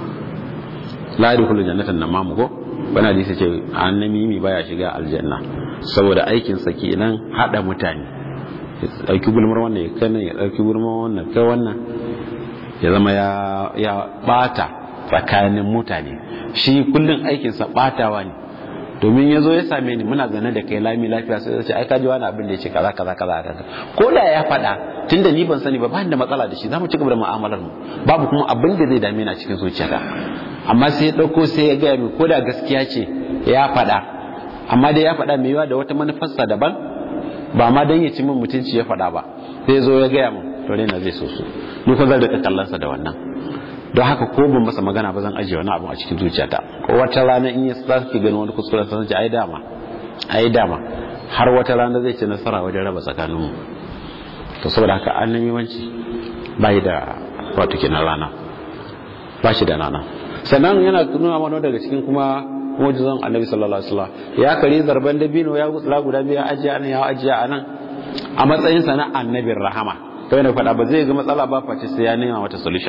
Speaker 1: la yadkhulu jannatan namam ko wani hadisi ce annamimi baya shiga aljanna saboda aikin sa kenan hada mutane, ya dauki gulmar wannan ya kana ya dauki gulmar wannan kai wannan ya zama ya ya bata tsakanin mutane. Shi kullun aikin sa batawa ne, domin yazo ya same ni muna zane da kai lami lafiya sai ya ce ai kaji wani abin da yace kaza kaza kaza ko da ya fada tunda ni ban sani ba ba da matsala da shi zamu ci gaba da mu'amalar mu, babu kuma abin da zai dame ni a cikin zuciyata. Amma sai ya dauko sai ya ga mi ko da gaskiya ce ya fada, amma dai ya fada mai yawa da wata manufarsa daban, ba ma dan ya ci min mutunci ya fada ba, sai zo ya ga mu to ne na zai so su ni ko zan rika kallon sa da wannan. Don haka ko ban masa magana ba zan ajiye wani abu a cikin zuciyata, ko wata rana in ya sake gani wani kuskure sai ce ai dama ai dama har wata rana zai ci nasara wajen raba tsakanin mu. To saboda haka annabiwanci bai da wato kenan rana, ba shi da rana. Sannan yana nuna mana daga cikin kuma mu'jizan Annabi sallallahu alaihi wasallam ya kare zarban dabino ya gutsura guda biya ajiya anan ya ajiya anan a matsayin sa na annabin rahama. Kai ne fada ba zai ga matsala ba face sai ya nema wata solution.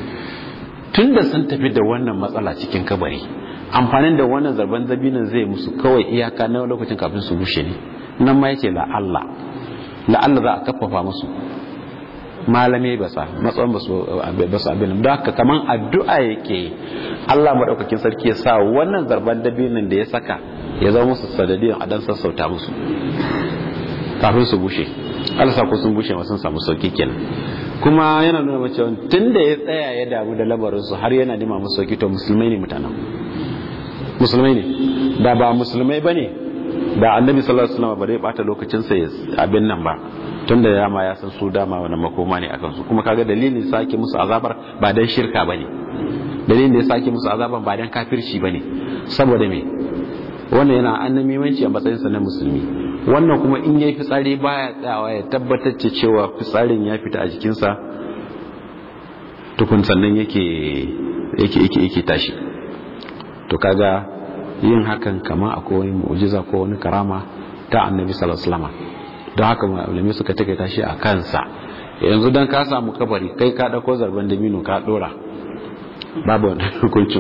Speaker 1: Tunda sun tafi da wannan matsala cikin kabari, amfanin da wannan zarban dabinon zai musu kawai iyaka na lokacin kafin su bushe ne. Nan ma yake la Allah la Allah za a kafafa musu malamai ba sa matsayin ba su abin da haka kaman addu'a yake Allah madaukakin sarki ya sa wannan zarban dabinin da ya saka ya zama musu sadadiyan a dan sassauta musu kafin su bushe. Allah sa ko sun bushe ma sun samu sauki kenan. Kuma yana nuna mace tunda ya tsaya ya damu da labarin su har yana nima musu sauki, to musulmai ne mutanen musulmai ne. Da ba musulmai bane da Annabi sallallahu alaihi wasallam ba zai bata lokacin sa abin nan ba, tunda ya ma ya san su dama wannan makoma ne akan su. Kuma kaga dalilin sake musu azabar ba dan shirka bane, dalilin da ya sake musu azaban ba dan kafirci bane, saboda me wannan yana annabiwanci a matsayin sa na musulmi. wannan kuma in yayi fitsari baya tsayawa ya tabbatar cewa fitsarin ya fita a jikinsa tukun sannan yake yake yake yake tashi. To kaga yin hakan kama akwai wani mu'jiza ko wani karama ta annabi sallallahu alaihi wasallam. Don haka malamai suka take tashi a kansa. Yanzu dan ka samu kabari kai ka dauko zarban dabino ka dora babu wani hukuncin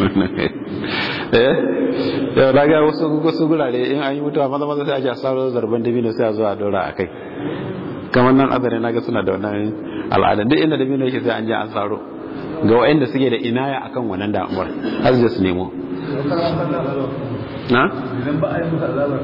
Speaker 1: eh ya daga wasu wasu gurare in an yi mutuwa maza maza sai a ji a saro zarban dabino sai a zo a dora akai. Kamar nan azare naga suna da wannan al'ada duk inda dabino yake sai an je an saro ga wayanda suke da inaya akan wannan da'amar har da su nemo na idan ba a yi musu azabar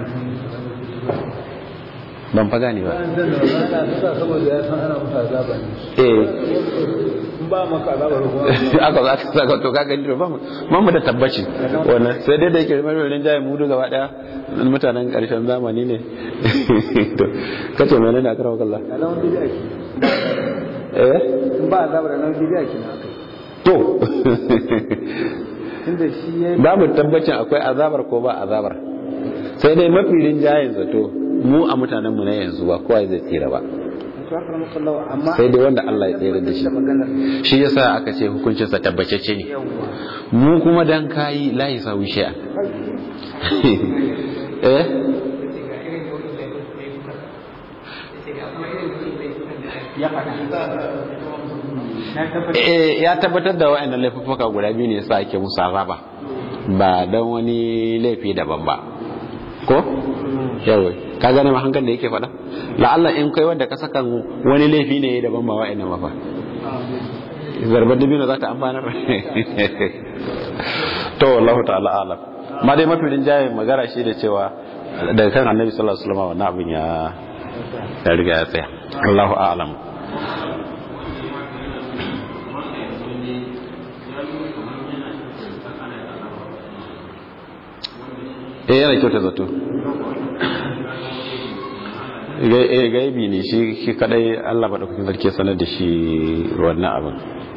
Speaker 1: ban fa gane ba saboda ya san ana musu azaba ne eh ba maka azabar aka za ka saka to kaga ni ba mu da tabbaci wannan sai dai da yake mai jaye mudu gaba daya mutanen karshen zamani ne to kace menene aka rawa kallah alawan bidiya ki eh ba azabar nan bidiya ki na kai to tunda shi yayi ba mu tabbacin akwai azabar ko ba azabar sai dai mafi rinjayen zato mu a mutanen mu na yanzu ba kowa zai tsira ba sai dai wanda Allah ya tsira da shi shi yasa aka ce hukuncin sa tabbacecce ne mu kuma dan kai la yasawi shay'a eh ya tabbatar da wa'annan laifuffuka guda biyu ne yasa ake musu azaba ba dan wani laifi daban ba ko yawa ka gane ma hankali da yake faɗa la'alla in kai wanda ka saka wani laifi ne daban ba wa'annan ba fa zarbar dabino za ta amfanar to wallahu ta'ala alam ma dai mafi rinjaye magana shi da cewa daga kan annabi sallallahu alaihi wasallam wannan abin ya ya riga ya tsaya Allahu a'lam. eh yana kyauta zato gaibi ne shi kadai Allah madaukakin sarki sanar da shi wannan abin.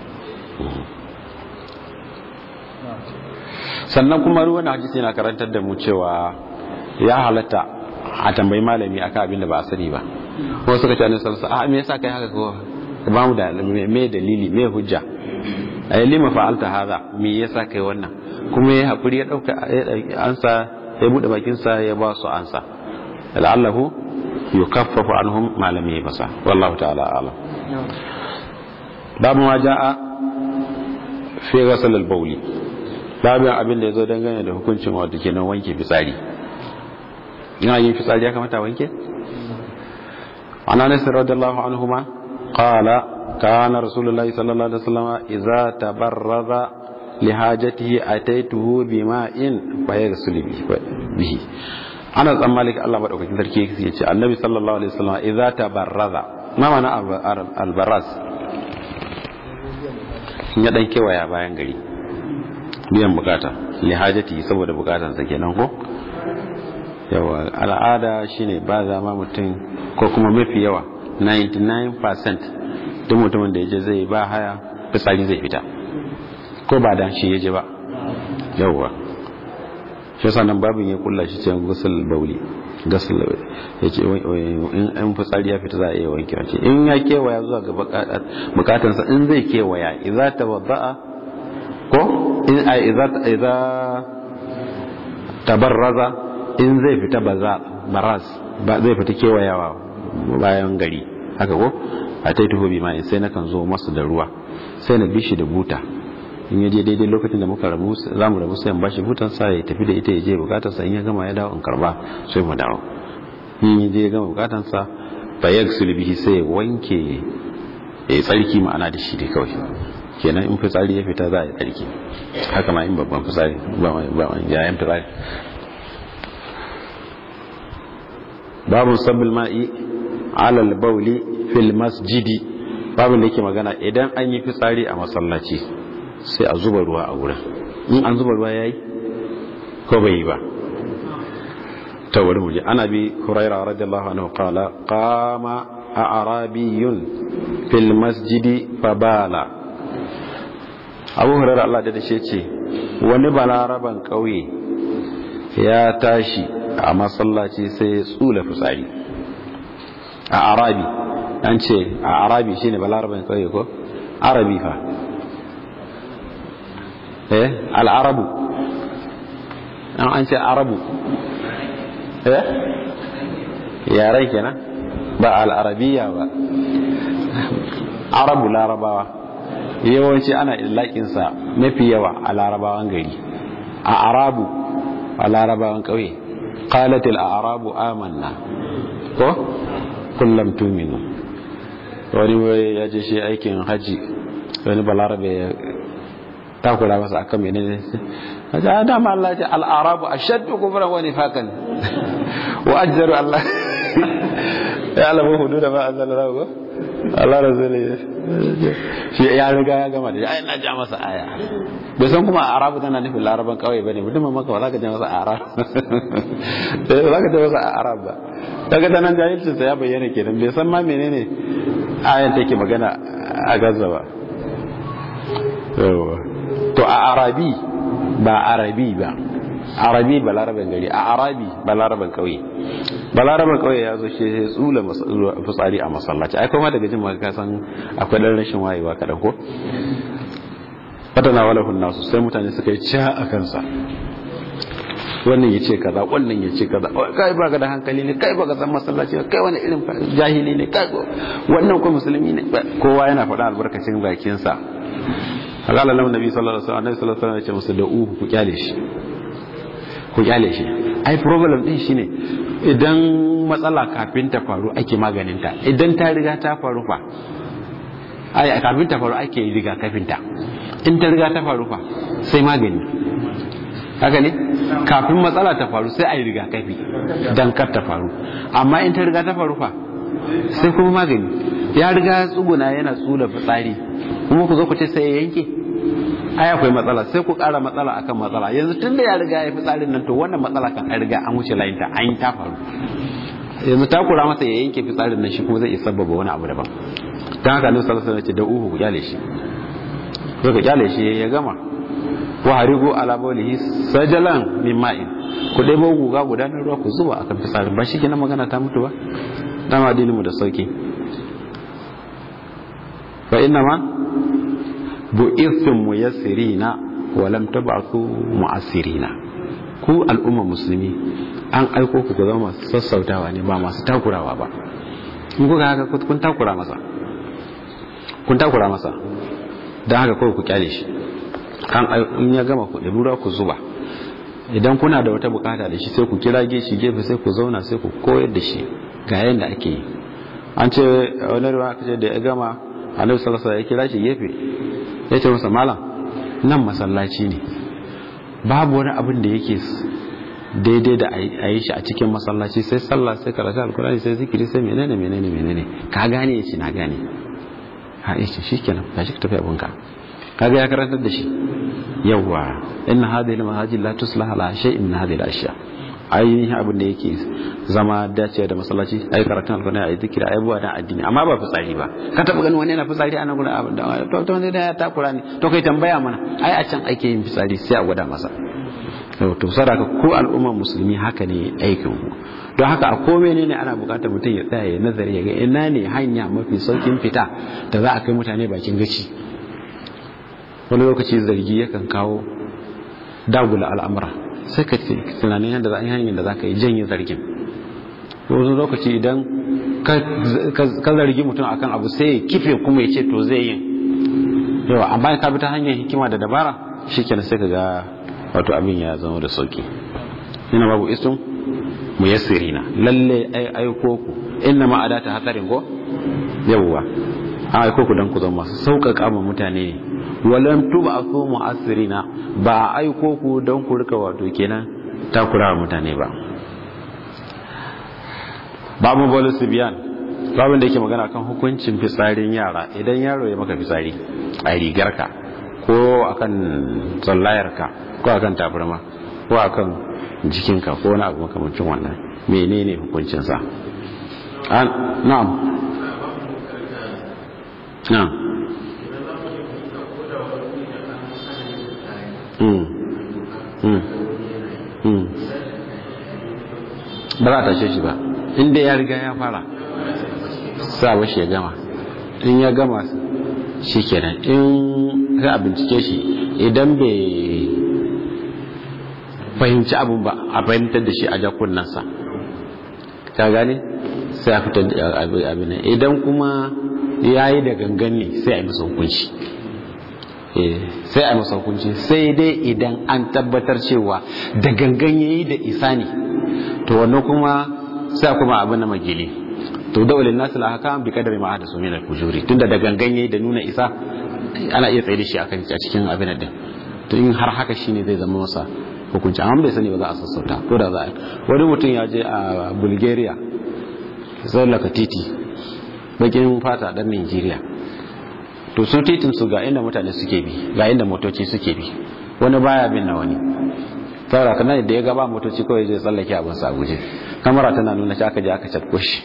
Speaker 1: Sannan kuma ruwan hadisi yana karantar da mu cewa ya halatta a tambayi malami akan abin da ba a sani ba ko suka ce ne sallallahu a me yasa kai haka ko ba mu da me dalili me hujja ay lima fa'alta hadha me yasa kai wannan kuma ya hakuri ya dauka ansa ya bude bakin sa ya ba su ansa la'allahu yukaffafu anhum ma lam yabsa wallahu ta'ala a'lam. Babu ma jaa fi ghusl al-bawl, babu abin da yazo dangane da hukuncin wato kenan wanke fitsari. Ina yin fitsari ya kamata wanke? An Anas radiyallahu anhuma qala kana rasulullahi sallallahu alaihi wasallam idza tabarraza lihajatihi ataituhu bima'in fayaghsilu bihi. Ana tsan Malik Allah madaukakin sarki yace Annabi sallallahu alaihi wasallam idza tabarraza ma mana albaraz ya dan kewaya bayan gari biyan bukata lihajatihi saboda bukatan sa kenan ko yawa al'ada shine ba zama mutum ko kuma mafi yawa ninety-nine percent duk mutumin da yaje zai ba haya fitsari zai fita ko ba dan shi yaje ba yawa shi yasa nan babin ya kulla shi cewa gusul bauli gusul yace in an fitsari ya fita za a iya wanke shi in ya kewaya zuwa ga bukatun sa in zai kewaya idza tawadda'a ko in ai idza idza tabarraza in zai fita baza baraz ba zai fita kewayawa bayan gari haka ko a taituhu bi mai sai nakan zo masa da ruwa sai na bishi da buta in yaje daidai lokacin da muka rabu zamu rabu sai in bashi butan sa ya tafi da ita ya je bukatar sa in ya gama ya dawo in karba sai mu dawo in yaje ya gama bukatar sa fa yaksul bihi sai wanke ya tsarki ma'ana da shi dai kawai kenan in fitsari ya fita za a yi tsarki haka ma in babban fitsari ba ba yayin fitsari. Babu sabbil ma'i alal bauli fil masjidi, babu da yake magana idan an yi fitsari a masallaci sai a zuba ruwa a wurin, in an zuba ruwa yayi ko bai yi ba. Ta wuri muje ana bi Hurairah radiyallahu anhu qala qama a'rabiyyun fil masjidi fabala. Abu Hurairah Allah da dace ce wani balaraban kauye ya tashi a masallaci sai ya tsula fitsari a arabi an ce a arabi shine balaraban kauye ko arabi fa eh al-arabu an an ce arabu eh yare kenan ba al-arabiya ba arabu larabawa yawanci ana illakinsa mafi yawa a larabawan gari a arabu a larabawan kauye qalatil a'rabu amanna ko kullum tuminu wani ya je shi aikin haji wani balarabe ya takura masa akan menene a dama Allah ya ce al-arabu ashaddu kufran wa nifaqan wa ajdaru Allah ya alamu hududa ma anzalallahu Allah razali shi ya riga ya gama da ai na ja masa aya bai san kuma arabu tana nufin laraban kawai bane mutum maka ba za ka ja masa arab eh za ka ja masa arab ba daga tanan jahilcin sa ya bayyana kenan bai san ma menene ayan take magana a Gaza ba to a arabi ba arabi ba arabi ba laraban gari a arabi ba laraban kauye ba laraban kauye ya zo shi tsula fitsari a masallaci ai kuma daga jin ma ka san akwai dan rashin wayewa kadan ko fatana wala nasu sai mutane suka yi ca a kansa wannan yace kaza wannan yace kaza kai ba ga da hankali ne kai ba ga san masallaci kai wani irin jahili ne kai wannan ko musulmi ne kowa yana faɗa albarkacin bakin sa Allah lahu nabi sallallahu alaihi wasallam nabi sallallahu alaihi wasallam ya ce musu da'u ku kyale shi ku kyale shi ai problem din shine idan matsala kafin ta faru ake maganin ta idan ta riga ta faru fa ai kafin ta faru ake riga kafin ta in ta riga ta faru fa sai magani haka ne kafin matsala ta faru sai ai riga kafi dan kar ta faru amma in ta riga ta faru fa sai kuma magani ya riga tsuguna yana tsula fitsari kuma ku zo ku ce sai ya yanke ai akwai matsala sai ku ƙara matsala akan matsala yanzu tunda ya riga ya fi tsarin nan to wannan matsala kan an riga an wuce layin ta an yi ta faru yanzu ta kura masa ya yanke fitsarin nan shi kuma zai iya sababa wani abu daban dan haka Annabi sallallahu alaihi wasallam ya ce da uhu ku kyale shi ko ka kyale shi ya gama wa harigu ala bawlihi sajalan min ma'in ku dai ba guga guda na ruwa ku zuba akan fitsarin ba shi kenan magana ta mutu ba dama addinin mu da sauki fa inna ma bu'ithum muyassirina wa lam tab'athu mu'assirina ku al'umma musulmi an aiko ku zama masu sassautawa ne ba masu takurawa ba in kuka haka kun takura masa kun takura masa dan haka kawai ku kyale shi kan in ya gama ku dabura ku zuba idan kuna da wata bukata da shi sai ku kira shi gefe sai ku zauna sai ku koyar da shi ga yanda ake yi an ce wani ruwa aka ce da ya gama Annabi sallallahu alaihi wasallam ya kira shi gefe ya ce masa malam nan masallaci ne babu wani abin da yake daidai da a yi shi a cikin masallaci sai sallah sai karatu alkurani sai zikiri sai menene menene menene ka gane ya ce na gane ha ya ce shi kenan ba shi ka tafi abinka kaga ya karantar da shi yawwa inna hadhihi al-mahajir la tuslaha ala shay'in min hadhihi al-ashya ainihin abin da yake zama dace da masallaci ai karatun alkurani ai zikiri ai buwa dan addini amma ba fitsari ba ka taba ganin wani yana fitsari a nan gurin to to ne da ya takura ne to kai tambaya mana ai a can ake yin fitsari sai a gwada masa to saraka ko al'ummar musulmi haka ne aikin ku don haka a komai ne ana bukatar mutum ya tsaya ya nazari ya ga ina ne hanya mafi saukin fita da za a kai mutane bakin gaci wani lokaci zargi yakan kawo dagula al'amura sai ka tunanin yadda za a yi hanyar da za ka yi janye zargin wani lokaci idan ka zargi mutum akan abu sai ya kife kuma ya ce to zai yin yawa amma ka bi ta hanyar hikima da dabara shi kenan sai ka ga wato abin ya zama da sauki ina babu isun mu yassirina lalle ai aiko ku inna ma adata hatsarin ko yawwa an aiko ku dan ku zama masu sauƙaƙa ma mutane ne walam tub'athu mu'assirina ba aiko ku dan ku rika wato kenan takura wa mutane ba babu bolus biyan babin da yake magana kan hukuncin fitsarin yara idan yaro ya maka fitsari a rigarka ko akan tsallayarka ko akan tabarma ko akan jikinka ko wani abu makamancin wannan menene hukuncinsa an na'am na'am mm mm mm ba za a tashe shi ba inda ya riga ya fara sa bashi ya gama in ya gama shi kenan in sai a bincike shi idan bai fahimci abin ba a fahimtar da shi a jakunansa ka gane sai a fitar da abin nan idan kuma ya yi da gangan ne sai a yi masa hukunci sai a yi masa hukunci sai dai idan an tabbatar cewa da gangan ya yi da isa ne to wannan kuma sai kuma abin na magili to dawalin nasu la haka bi kadari ma hada sumina kujuri tunda da gangan yayi da nuna isa ana iya tsaye da shi akan a cikin abin din to in har haka shine zai zama masa hukunci amma bai sani ba za a sassauta ko da za a wani mutum ya je a Bulgaria zallaka titi bakin fata dan Nigeria to su titin su ga inda mutane suke bi ga inda motoci suke bi wani baya bin na wani fara kana da ya gaba motoci kawai zai tsallake abin sa guje kamera tana nuna shi aka je aka cafko shi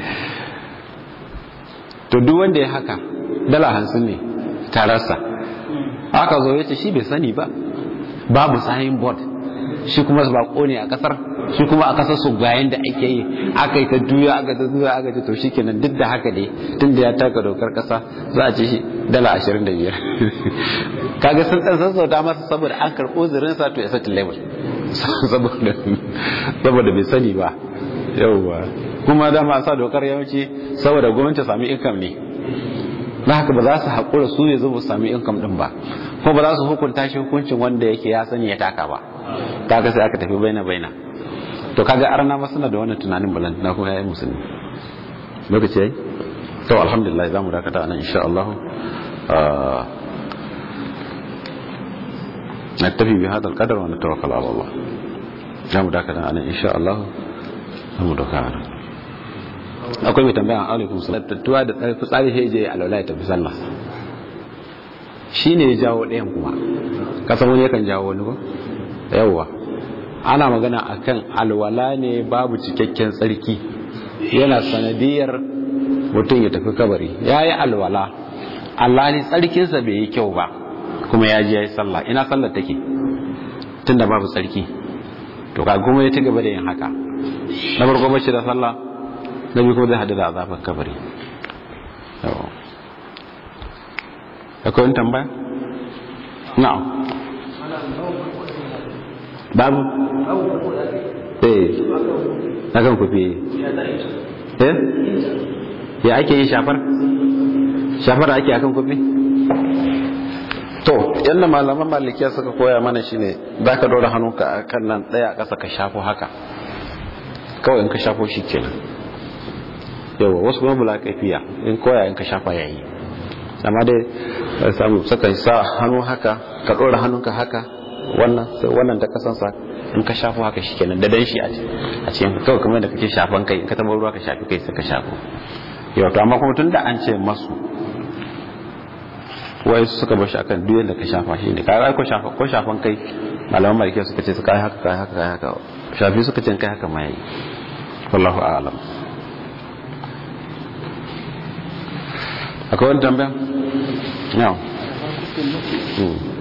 Speaker 1: to duk wanda ya haka dala hamsin ne tararsa aka zo yace shi bai sani ba babu sign board shi kuma bako ne a kasar shi kuma a kasar su ga yanda ake yi aka yi ta duya aka ta duya aka ta to shikenan duk da haka dai tunda ya taka dokar kasa za a ci shi dala ashirin da biyar kaga sun dan sassauta masa saboda an karɓo zirin sa to ya sati level saboda saboda bai sani ba yauwa kuma da ma sa dokar yawanci saboda gwamnati sami income ne na haka ba za su haƙura su ne zuba sami income din ba ko ba za su hukunta shi hukuncin wanda yake ya sani ya taka ba kaga sai aka tafi baina baina to kaga arna ma suna da wannan tunanin balan na kuma yayin musulmi lokaci yayi to alhamdulillah zamu dakata anan insha Allah نكتفي بهذا القدر ونتوكل على الله zamu dakata anan insha Allah zamu doka anan akwai mai tambaya alaikum salam tattuwa da tsari tsari sai je alwala ya tafi sallah shine ya jawo ɗayan kuma kasan wani yakan jawo wani ko yawwa ana magana akan alwala ne babu cikakken tsarki yana sanadiyar mutum ya tafi kabari yayi alwala Allah ne tsarkinsa bai yi kyau ba kuma ya ji ya yi sallah ina sallar take tunda babu tsarki to ka kuma ya ci gaba da yin haka na farko bashi da sallah na biyu kuma zai hadu da azabar kabari akwai wani tambaya? na'am babu? eh na kan kufi eh ya ake yi shafar? shafar ake akan kufi? to yadda malaman malikiya suka koya mana shine za ka dora hannunka a kan nan daya a ƙasa ka shafo haka kawai in ka shafo shi kenan yawa wasu kuma bula kaifiya in koya in ka shafa yayi amma dai samu saka sa hannu haka ka dora hannunka haka wannan wannan ta kasansa in ka shafo haka shi kenan da dan shi a cikin kawai kamar da kake shafan kai in ka tabar ruwa ka shafi kai sai ka shafo yau to amma kuma tunda an ce masu wai suka bashi akan duk yadda ka shafa shi ne kai ko shafa ko shafan kai malaman maliki suka ce suka yi haka kai haka kai haka shafi suka ce kai haka mai wallahu a'lam akwai wani tambaya na'am